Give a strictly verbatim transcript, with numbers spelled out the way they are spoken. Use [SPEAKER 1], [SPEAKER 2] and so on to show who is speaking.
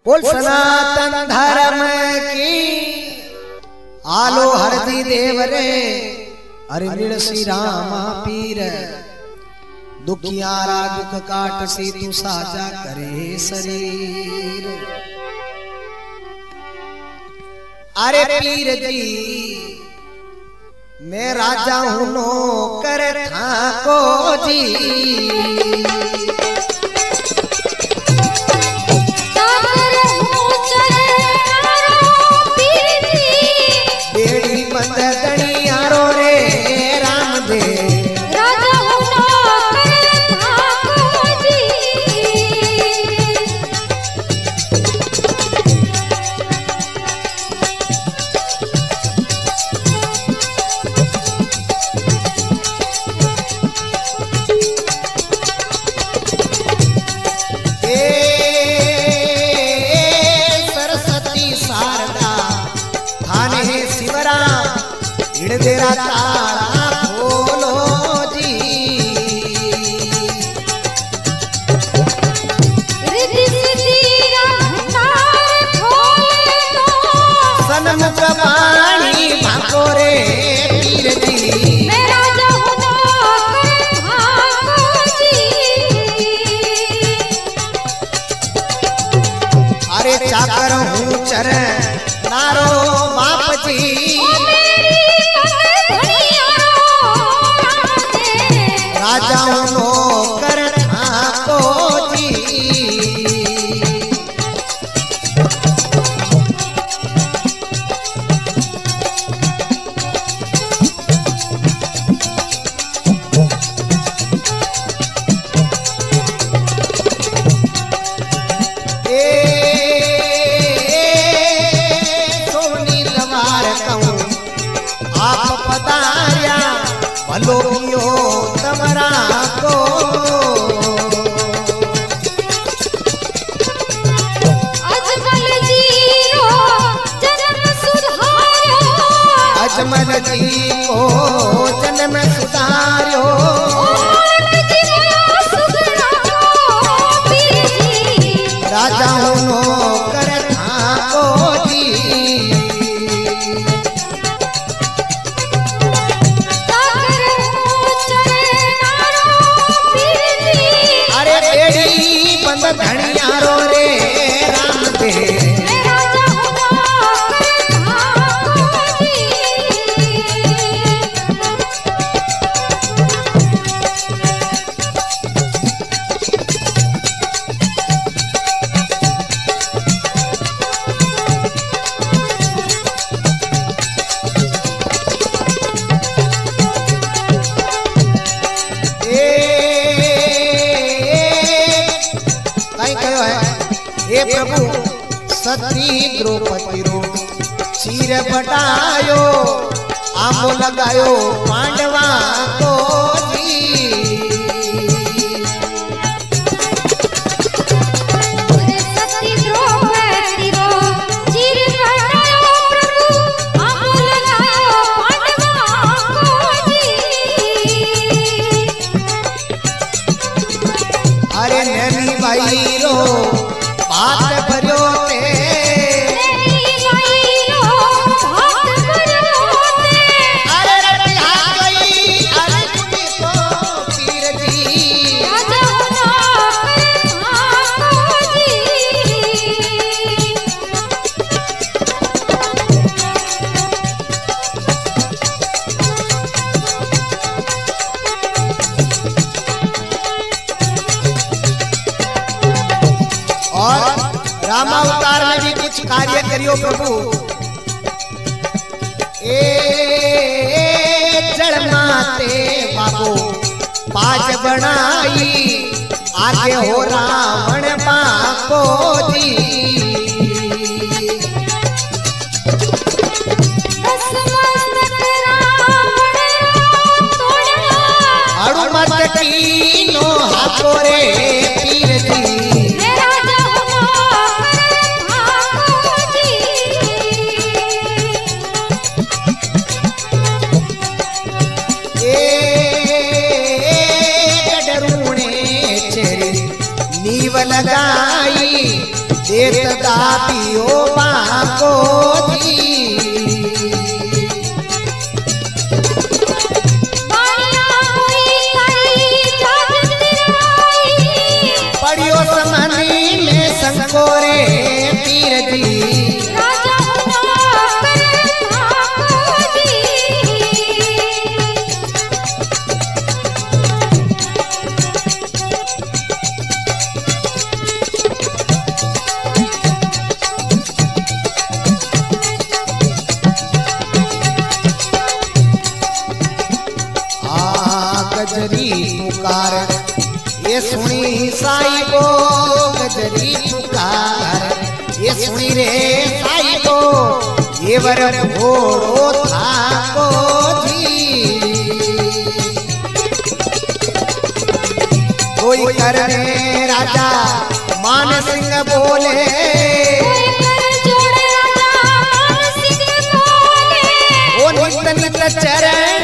[SPEAKER 1] बोल सनातन धर्म की आलो हरदी देव रे अरे नीड़ श्री रामा पीर दुखियारा दुख काट सी तू साजा करे शरीर। अरे पीर जी मैं राजा हूं नौकर ठाको जी तेरा ताला खोलो जी रिद्धि सिद्धि रफ्तार खोले तो सन्मुख वाणी भागो रे पीर जी मैं राजा हूं नौकर भागो जी। अरे चाकर हूं चरण नारो बाप जी राजा नौकर ठाको जी। ए सोनी लवार कहूं आप पधारिया भलो तमरा को अजमल जी को जन्म सुधार्यो अजमल जी को जन्म सुधार्यो राजा हूं नौकर ठाको जी। धनिया रो रे राम दे राजा हूं नौकर ठाको जी। हे प्रभु सती द्रौपदी रो सिर बटायो आमो लगायो पांडवा को जी। सती द्रौपदी रो सिर बटायो प्रभु आमो लगायो पांडवा को जी। अरे नैनी भाई रो बात भरियो ते नैनी भाई रो बात भरियो ते अरे रटिया गई अरे तुमी तो पीर जी राजा हूं नौकर ठाको जी। और रामावतार में भी कुछ कार्य करियो प्रभु। ए जड़ माते बाबो पाज बनाई आगे हो रावण बापो जी। अड़ु मत कीनो हाथो रे पीर जी लगाई देत दापियो बाको जी पड़ियो समनी में संकोरे पीर जी गजरी पुकार ये सुनी साईबो गजरी पुकार ये सुनी रे साईबो ये वर घोड़ो थाको जी कोई करने राजा मान सिंह बोले ओ नित नित चरण